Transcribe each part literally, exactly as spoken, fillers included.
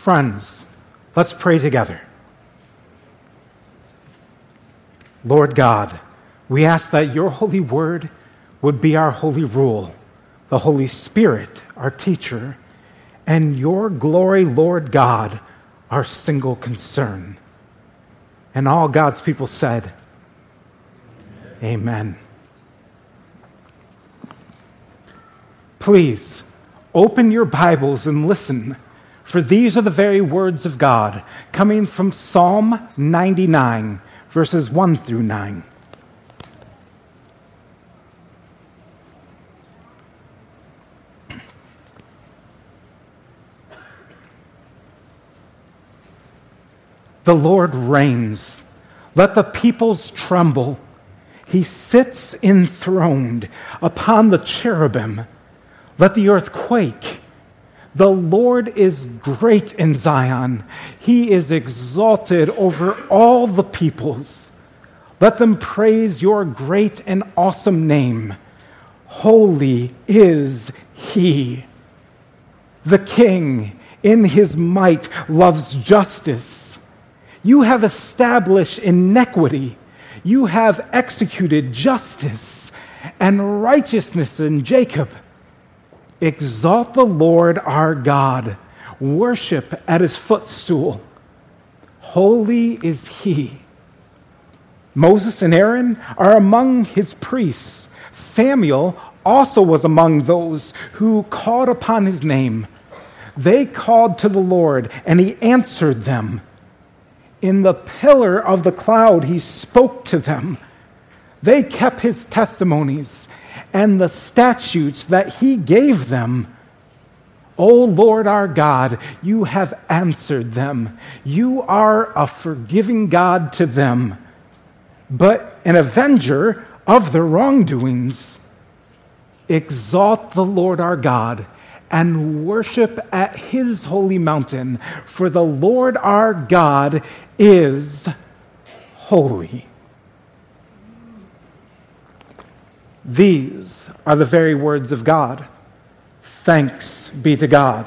Friends, let's pray together. Lord God, we ask that your holy word would be our holy rule, the Holy Spirit, our teacher, and your glory, Lord God, our single concern. And all God's people said, Amen. Amen. Please, open your Bibles and listen, for these are the very words of God, coming from Psalm ninety-nine, verses one through nine. The Lord reigns. Let the peoples tremble. He sits enthroned upon the cherubim. Let the earth quake. The Lord is great in Zion. He is exalted over all the peoples. Let them praise your great and awesome name. Holy is he. The King, in his might, loves justice. You have established inequity. You have executed justice and righteousness in Jacob. Exalt the Lord our God. Worship at his footstool. Holy is he. Moses and Aaron are among his priests. Samuel also was among those who called upon his name. They called to the Lord, and he answered them. In the pillar of the cloud, he spoke to them. They kept his testimonies and the statutes that he gave them. O Lord our God, you have answered them. You are a forgiving God to them, but an avenger of their wrongdoings. Exalt the Lord our God and worship at his holy mountain, for the Lord our God is holy. These are the very words of God. Thanks be to God.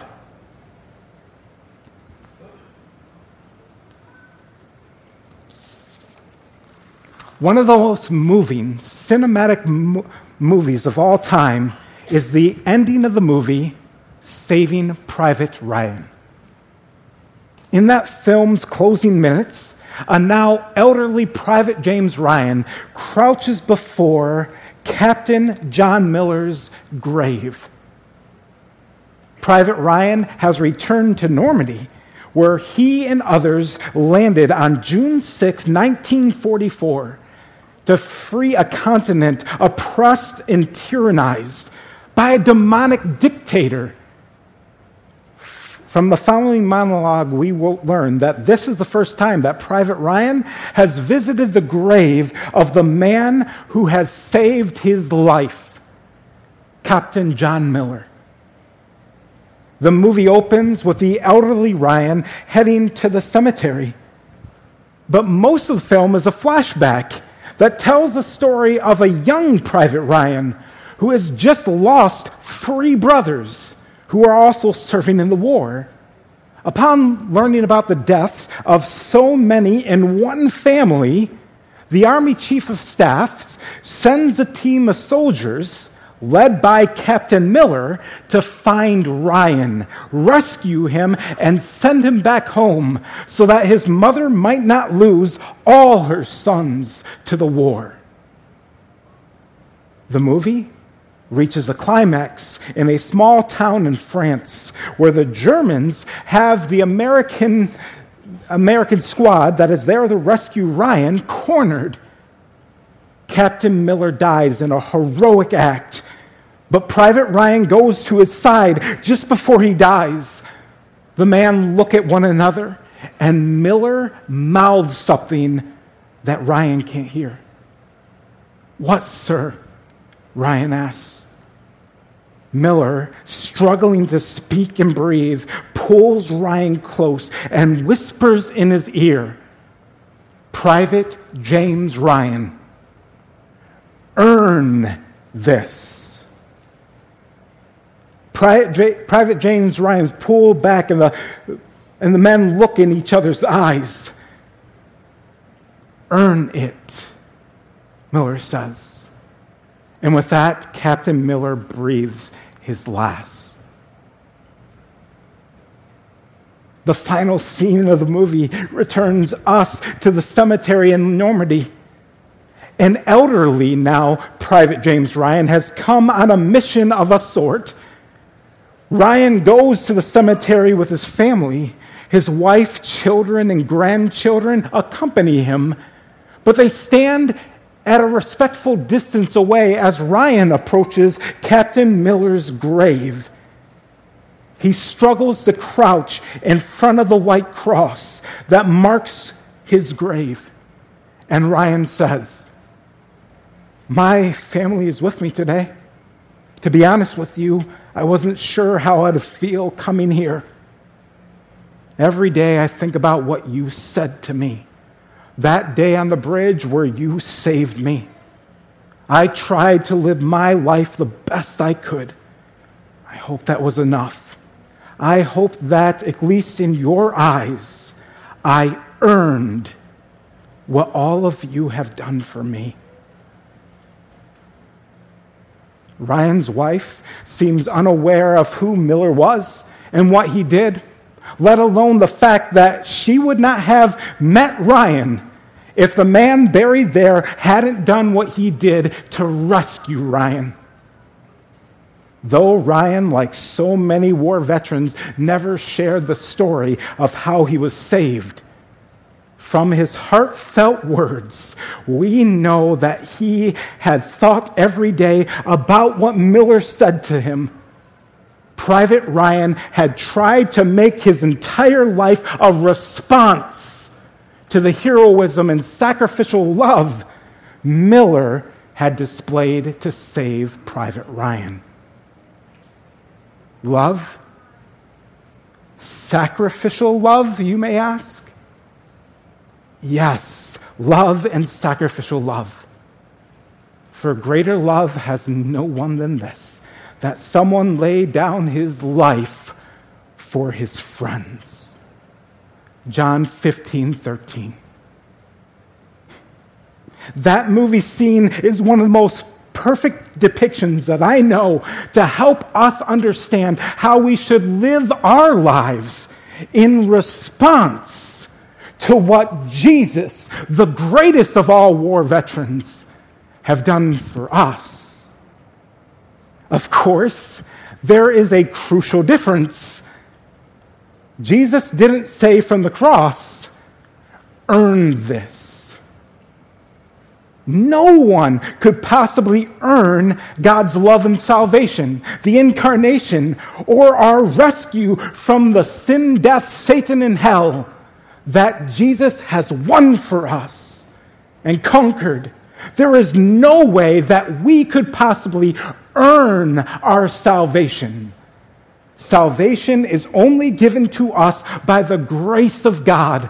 One of the most moving cinematic mo- movies of all time is the ending of the movie Saving Private Ryan. In that film's closing minutes, a now elderly Private James Ryan crouches before Captain John Miller's grave. Private Ryan has returned to Normandy, where he and others landed on June sixth, nineteen forty-four, to free a continent oppressed and tyrannized by a demonic dictator. From the following monologue, we will learn that this is the first time that Private Ryan has visited the grave of the man who has saved his life, Captain John Miller. The movie opens with the elderly Ryan heading to the cemetery. But most of the film is a flashback that tells the story of a young Private Ryan who has just lost three brothers who are also serving in the war. Upon learning about the deaths of so many in one family, the Army Chief of Staff sends a team of soldiers led by Captain Miller to find Ryan, rescue him, and send him back home so that his mother might not lose all her sons to the war. The movie reaches a climax in a small town in France where the Germans have the American, American squad that is there to rescue Ryan cornered. Captain Miller dies in a heroic act, but Private Ryan goes to his side just before he dies. The men look at one another, and Miller mouths something that Ryan can't hear. "What, sir?" Ryan asks. Miller, struggling to speak and breathe, pulls Ryan close and whispers in his ear, "Private James Ryan, earn this." Private James Ryan pulled back, and the And the men look in each other's eyes. Earn it, Miller says. And with that, Captain Miller breathes his last. The final scene of the movie returns us to the cemetery in Normandy. An elderly now Private James Ryan has come on a mission of a sort. Ryan goes to the cemetery with his family. His wife, children, and grandchildren accompany him, but they stand at a respectful distance away as Ryan approaches Captain Miller's grave. He struggles to crouch in front of the white cross that marks his grave. And Ryan says, "My family is with me today. To be honest with you, I wasn't sure how I'd feel coming here. Every day I think about what you said to me. That day on the bridge where you saved me. I tried to live my life the best I could. I hope that was enough. I hope that, at least in your eyes, I earned what all of you have done for me." Ryan's wife seems unaware of who Miller was and what he did, let alone the fact that she would not have met Ryan if the man buried there hadn't done what he did to rescue Ryan. Though Ryan, like so many war veterans, never shared the story of how he was saved, from his heartfelt words, we know that he had thought every day about what Miller said to him. Private Ryan had tried to make his entire life a response to the heroism and sacrificial love Miller had displayed to save Private Ryan. Love? Sacrificial love, you may ask? Yes, love and sacrificial love. For greater love has no one than this, that someone lay down his life for his friends. John fifteen thirteen. That movie scene is one of the most perfect depictions that I know to help us understand how we should live our lives in response to what Jesus, the greatest of all war veterans, have done for us. Of course, there is a crucial difference. Jesus didn't say from the cross, "Earn this." No one could possibly earn God's love and salvation, the incarnation, or our rescue from the sin, death, Satan, and hell that Jesus has won for us and conquered. There is no way that we could possibly earn our salvation. Salvation is only given to us by the grace of God.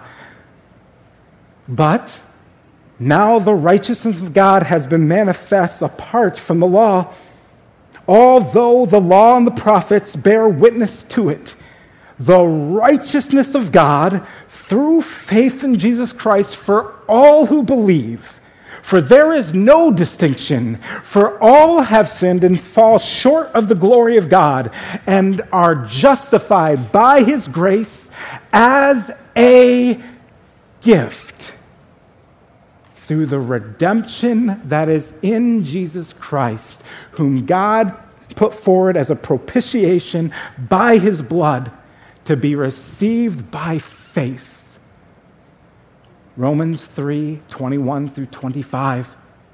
But now the righteousness of God has been manifest apart from the law. Although the law and the prophets bear witness to it, the righteousness of God through faith in Jesus Christ for all who believe. For there is no distinction, for all have sinned and fall short of the glory of God, and are justified by his grace as a gift through the redemption that is in Jesus Christ, whom God put forward as a propitiation by his blood to be received by faith. Romans three, twenty-one through twenty-five.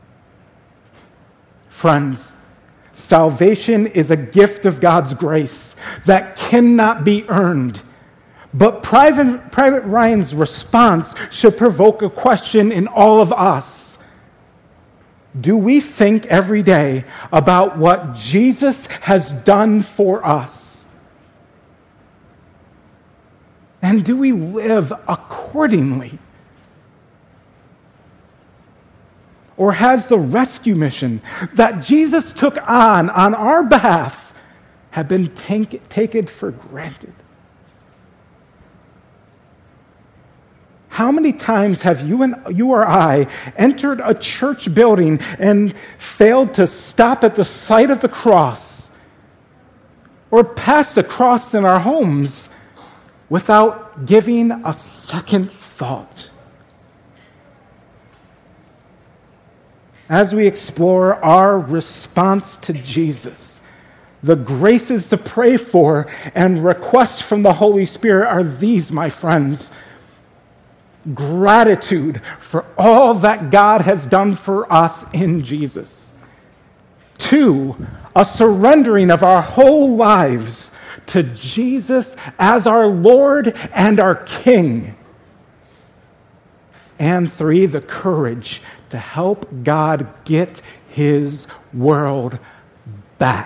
Friends, salvation is a gift of God's grace that cannot be earned. But Private, Private Ryan's response should provoke a question in all of us. Do we think every day about what Jesus has done for us? And do we live accordingly? Or has the rescue mission that Jesus took on on our behalf have been take, taken for granted? How many times have you and you or I entered a church building and failed to stop at the sight of the cross or pass the cross in our homes without giving a second thought? As we explore our response to Jesus, the graces to pray for and requests from the Holy Spirit are these, my friends. Gratitude for all that God has done for us in Jesus. Two, a surrendering of our whole lives to Jesus as our Lord and our King. And three, the courage to help God get his world back.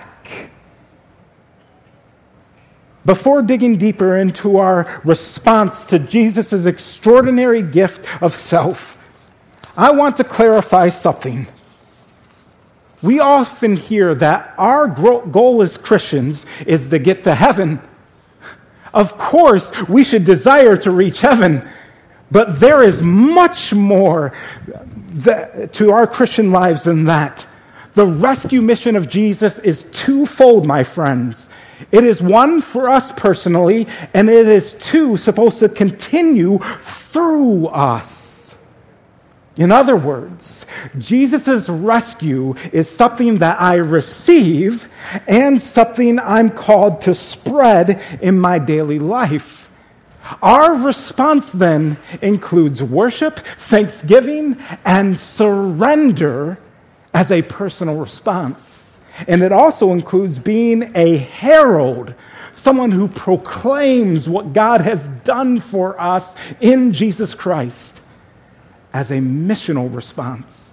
Before digging deeper into our response to Jesus' extraordinary gift of self, I want to clarify something. We often hear that our goal as Christians is to get to heaven. Of course, we should desire to reach heaven, but there is much more that, to our Christian lives than that. The rescue mission of Jesus is twofold, my friends. It is one for us personally, and it is two supposed to continue through us. In other words, Jesus' rescue is something that I receive and something I'm called to spread in my daily life. Our response then includes worship, thanksgiving, and surrender as a personal response. And it also includes being a herald, someone who proclaims what God has done for us in Jesus Christ as a missional response.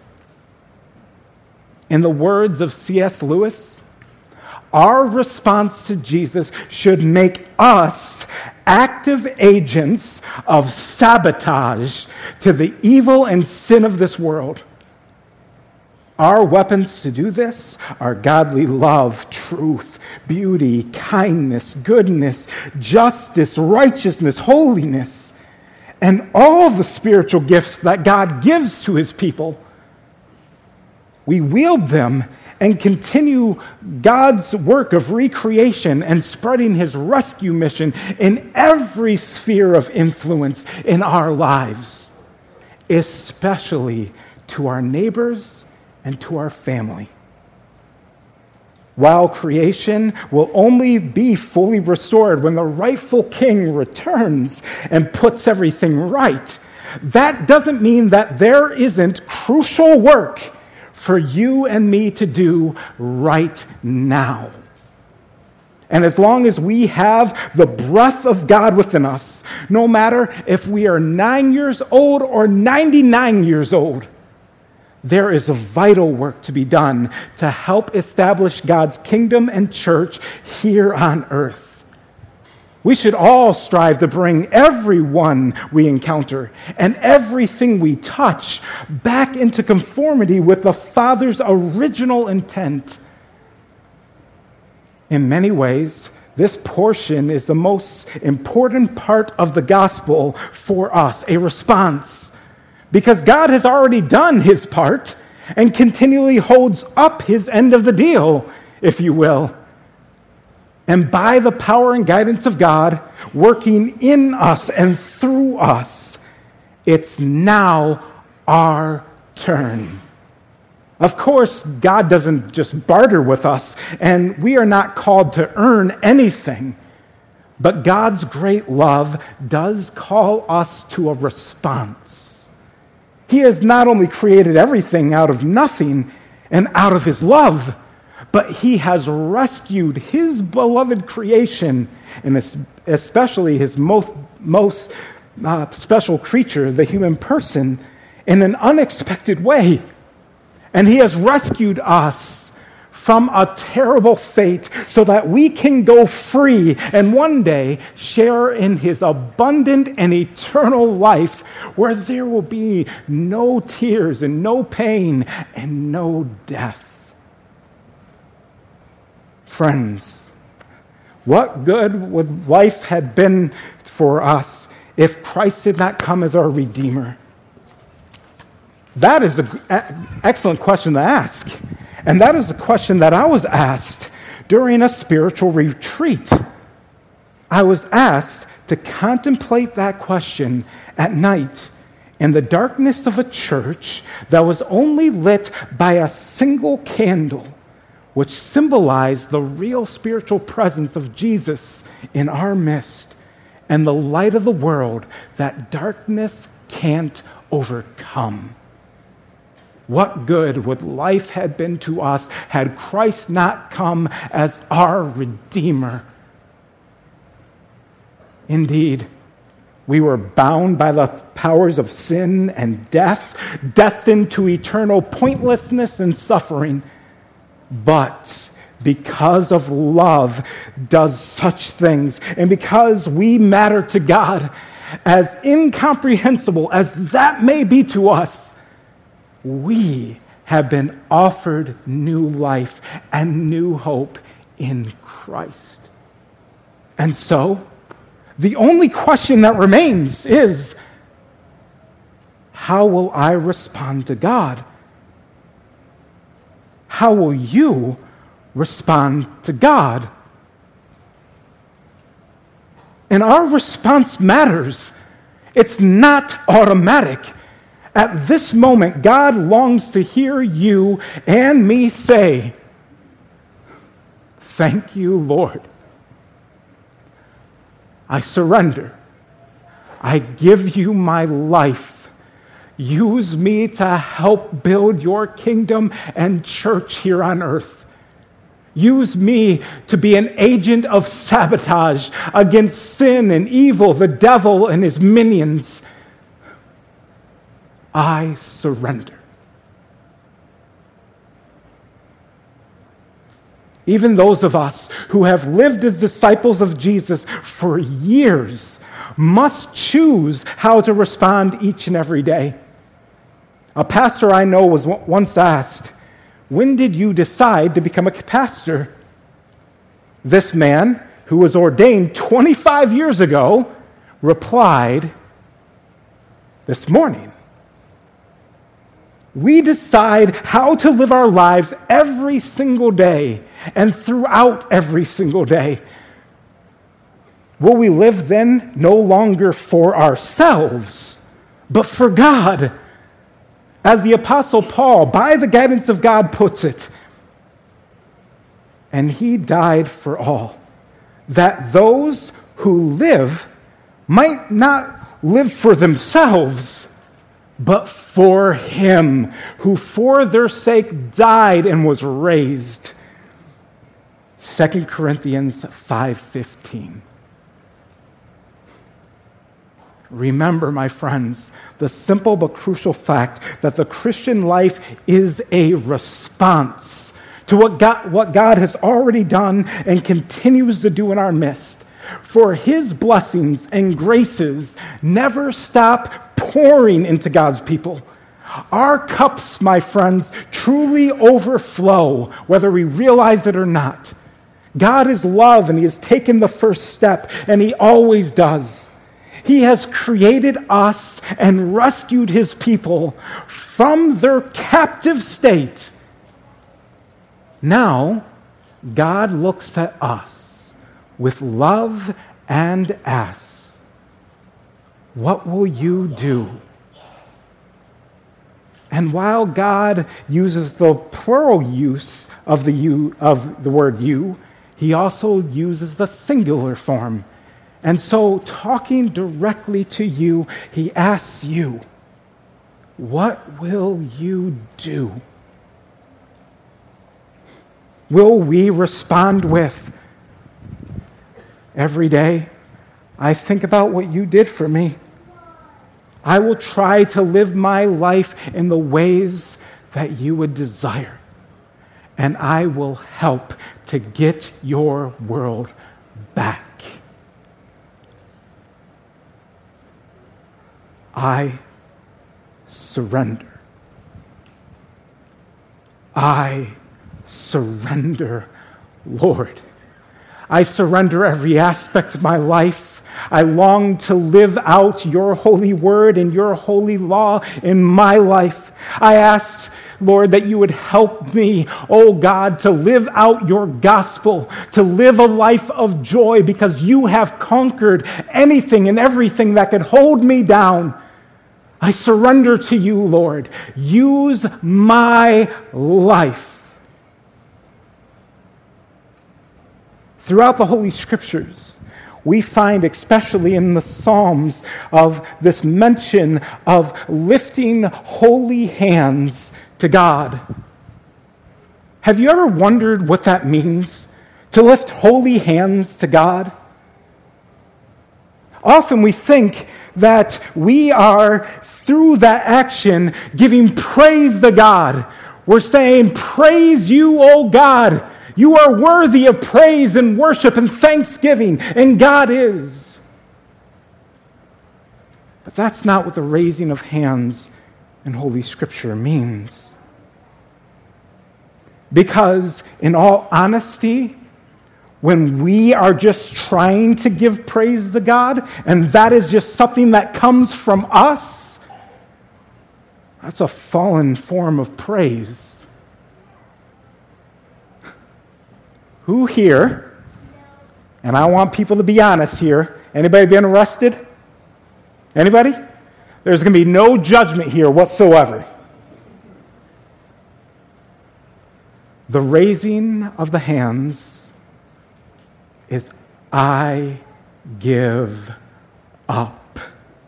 In the words of C S Lewis, our response to Jesus should make us active agents of sabotage to the evil and sin of this world. Our weapons to do this are godly love, truth, beauty, kindness, goodness, justice, righteousness, holiness, and all the spiritual gifts that God gives to his people. We wield them and continue God's work of recreation and spreading his rescue mission in every sphere of influence in our lives, especially to our neighbors and to our family. While creation will only be fully restored when the rightful king returns and puts everything right, that doesn't mean that there isn't crucial work for you and me to do right now. And as long as we have the breath of God within us, no matter if we are nine years old or ninety-nine years old, there is a vital work to be done to help establish God's kingdom and church here on earth. We should all strive to bring everyone we encounter and everything we touch back into conformity with the Father's original intent. In many ways, this portion is the most important part of the gospel for us, a response. Because God has already done his part and continually holds up his end of the deal, if you will. And by the power and guidance of God working in us and through us, it's now our turn. Of course, God doesn't just barter with us, and we are not called to earn anything. But God's great love does call us to a response. He has not only created everything out of nothing and out of his love, but he has rescued his beloved creation, and especially his most, most uh, special creature, the human person, in an unexpected way. And he has rescued us from a terrible fate so that we can go free and one day share in his abundant and eternal life where there will be no tears and no pain and no death. Friends, what good would life have been for us if Christ did not come as our Redeemer? That is an excellent question to ask. And that is a question that I was asked during a spiritual retreat. I was asked to contemplate that question at night in the darkness of a church that was only lit by a single candle, which symbolized the real spiritual presence of Jesus in our midst and the light of the world that darkness can't overcome. What good would life have been to us had Christ not come as our Redeemer? Indeed, we were bound by the powers of sin and death, destined to eternal pointlessness and suffering. But because of love does such things, and because we matter to God, as incomprehensible as that may be to us, we have been offered new life and new hope in Christ. And so, the only question that remains is, how will I respond to God? How will you respond to God? And our response matters. It's not automatic. At this moment, God longs to hear you and me say, "Thank you, Lord. I surrender. I give you my life. Use me to help build your kingdom and church here on earth. Use me to be an agent of sabotage against sin and evil, the devil and his minions. I surrender." Even those of us who have lived as disciples of Jesus for years must choose how to respond each and every day. A pastor I know was once asked, "When did you decide to become a pastor?" This man, who was ordained twenty-five years ago, replied, "This morning." We decide how to live our lives every single day and throughout every single day. Will we live then no longer for ourselves, but for God? As the Apostle Paul, by the guidance of God, puts it, "And he died for all, that those who live might not live for themselves, but for him who for their sake died and was raised." Second Corinthians five fifteen. Remember, my friends, the simple but crucial fact that the Christian life is a response to what God, what God has already done and continues to do in our midst. For his blessings and graces never stop pouring into God's people. Our cups, my friends, truly overflow, whether we realize it or not. God is love, and he has taken the first step, and he always does. He has created us and rescued his people from their captive state. Now, God looks at us with love and asks, "What will you do?" And while God uses the plural use of the you, of the word "you," he also uses the singular form. And so, talking directly to you, he asks you, "What will you do?" Will we respond with, "Every day, I think about what you did for me. I will try to live my life in the ways that you would desire, and I will help to get your world back." I surrender. I surrender, Lord. I surrender every aspect of my life. I long to live out your holy word and your holy law in my life. I ask, Lord, that you would help me, oh God, to live out your gospel, to live a life of joy because you have conquered anything and everything that could hold me down. I surrender to you, Lord. Use my life. Throughout the Holy Scriptures, we find, especially in the Psalms, of this mention of lifting holy hands to God. Have you ever wondered what that means, to lift holy hands to God? Often we think that we are, through that action, giving praise to God. We're saying, praise you, O God. You are worthy of praise and worship and thanksgiving, and God is. But that's not what the raising of hands in Holy Scripture means. Because, in all honesty, when we are just trying to give praise to God, and that is just something that comes from us, that's a fallen form of praise. Who here, and I want people to be honest here, anybody been arrested? Anybody? There's going to be no judgment here whatsoever. The raising of the hands is I give up.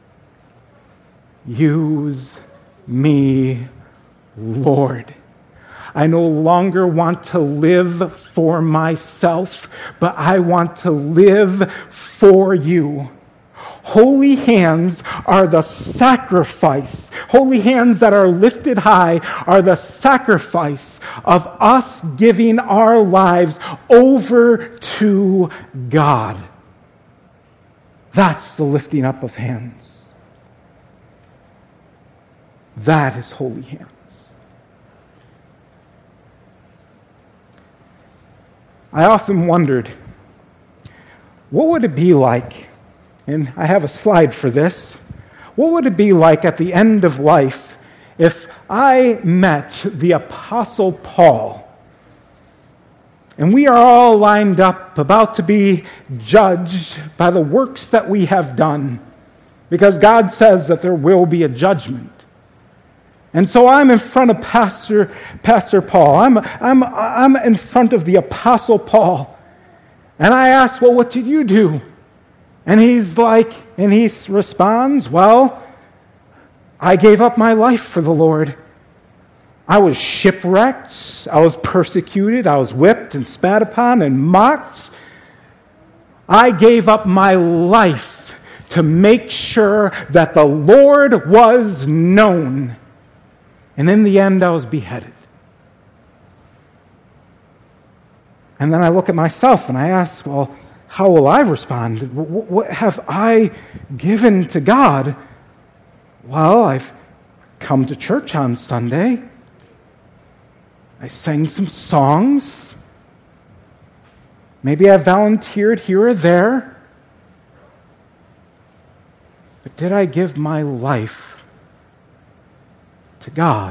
Use me, Lord. I no longer want to live for myself, but I want to live for you. Holy hands are the sacrifice. Holy hands that are lifted high are the sacrifice of us giving our lives over to God. That's the lifting up of hands. That is holy hands. I often wondered, what would it be like, and I have a slide for this, what would it be like at the end of life if I met the Apostle Paul, and we are all lined up about to be judged by the works that we have done, because God says that there will be a judgment. And so I'm in front of Pastor, Pastor Paul. I'm, I'm, I'm in front of the Apostle Paul. And I ask, well, what did you do? And he's like, and he responds, well, I gave up my life for the Lord. I was shipwrecked. I was persecuted. I was whipped and spat upon and mocked. I gave up my life to make sure that the Lord was known. And in the end, I was beheaded. And then I look at myself and I ask, well, how will I respond? What have I given to God? Well, I've come to church on Sunday. I sang some songs. Maybe I volunteered here or there. But did I give my life to God?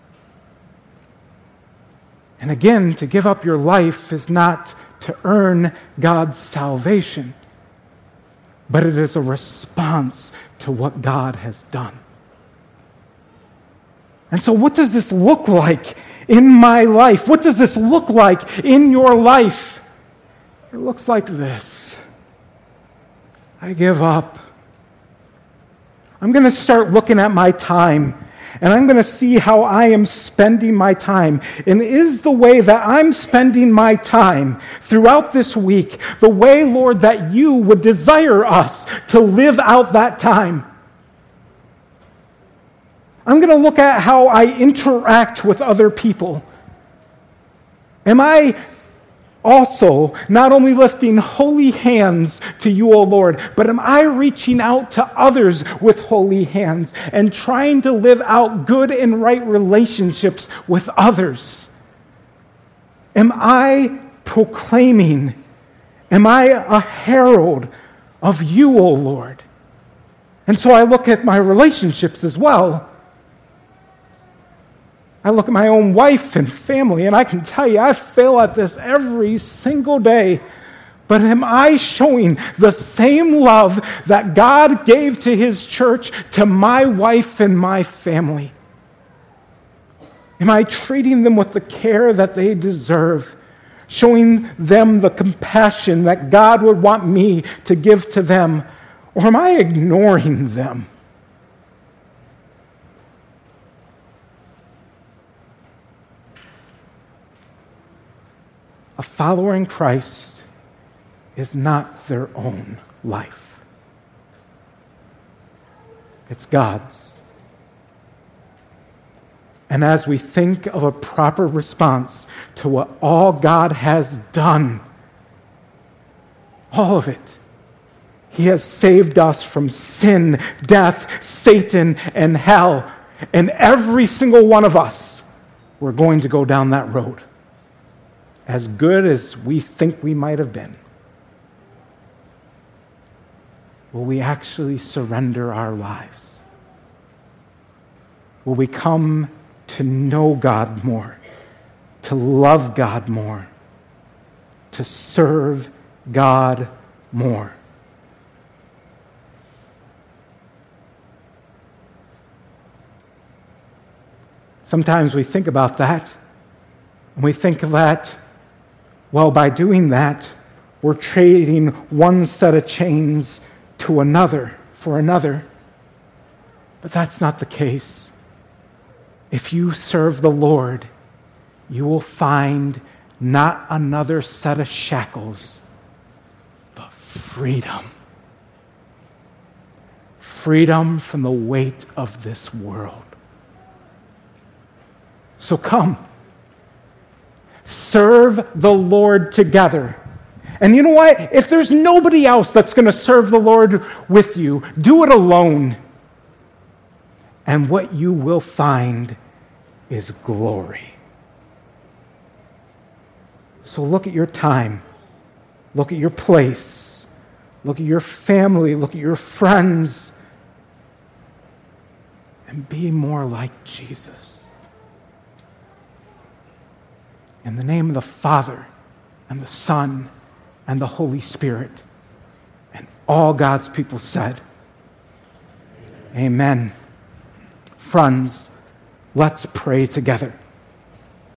And again, to give up your life is not to earn God's salvation, but it is a response to what God has done. And so what does this look like in my life? What does this look like in your life? It looks like this. I give up. I'm going to start looking at my time, and I'm going to see how I am spending my time. And is the way that I'm spending my time throughout this week the way, Lord, that you would desire us to live out that time? I'm going to look at how I interact with other people. Am I also not only lifting holy hands to you, O Lord, but am I reaching out to others with holy hands and trying to live out good and right relationships with others? Am I proclaiming? Am I a herald of you, O Lord. And so I look at my relationships as well. I look at my own wife and family, and I can tell you, I fail at this every single day. But am I showing the same love that God gave to His church to my wife and my family? Am I treating them with the care that they deserve? Showing them the compassion that God would want me to give to them? Or am I ignoring them? A follower in Christ is not their own life. It's God's. And as we think of a proper response to what all God has done, all of it, He has saved us from sin, death, Satan, and hell. And every single one of us, we're going to go down that road. As good as we think we might have been. Will we actually surrender our lives? Will we come to know God more, to love God more, to serve God more? Sometimes we think about that, and we think that, well, by doing that, we're trading one set of chains to another for another. But that's not the case. If you serve the Lord, you will find not another set of shackles, but freedom. Freedom from the weight of this world. So come. Serve the Lord together. And you know what? If there's nobody else that's going to serve the Lord with you, do it alone. And what you will find is glory. So look at your time. Look at your place. Look at your family. Look at your friends. And be more like Jesus. In the name of the Father, and the Son, and the Holy Spirit. And all God's people said, Amen. Friends, let's pray together.